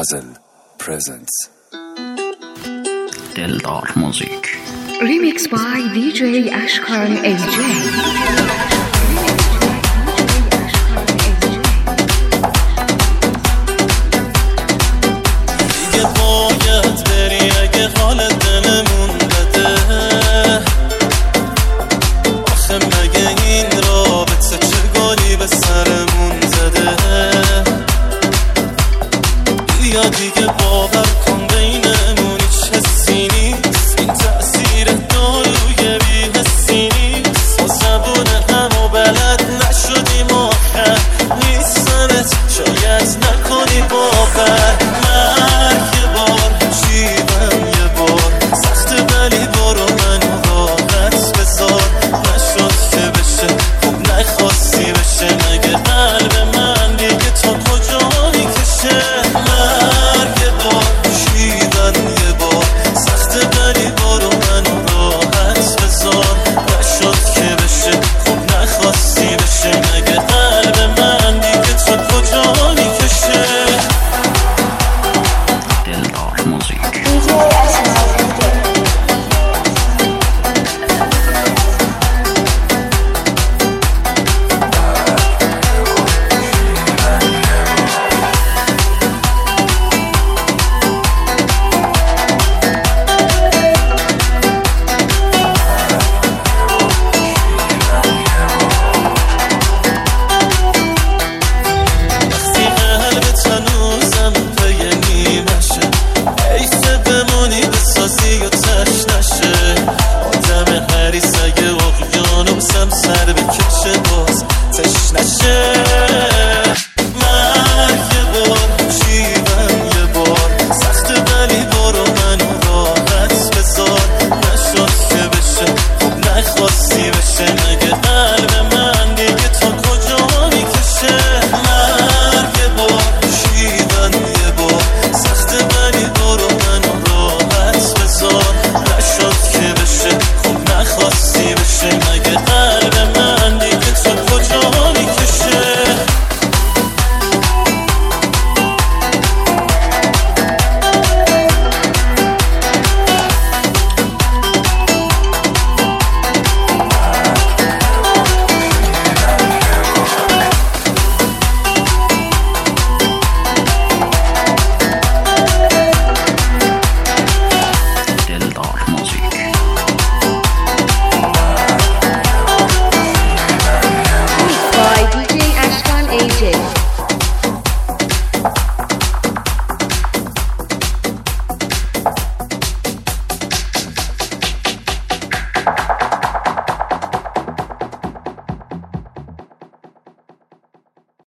Puzzle presents Dildar Music. Remix by DJ Ashkan AJ. دیگه باور کن بینمون هیچ حسی نیست، این تأثیر داروی بی حسی نیست. با زبون هم و بلد نشدیم آخر نیستنت شاید نکنی باور. مرگ یه بار جیبم یه بار سخته ولی برو منو راحت بذار. نشد که بشه خوب نخواستی بشه، مگه قلب من دیگه تا کجا میکشه؟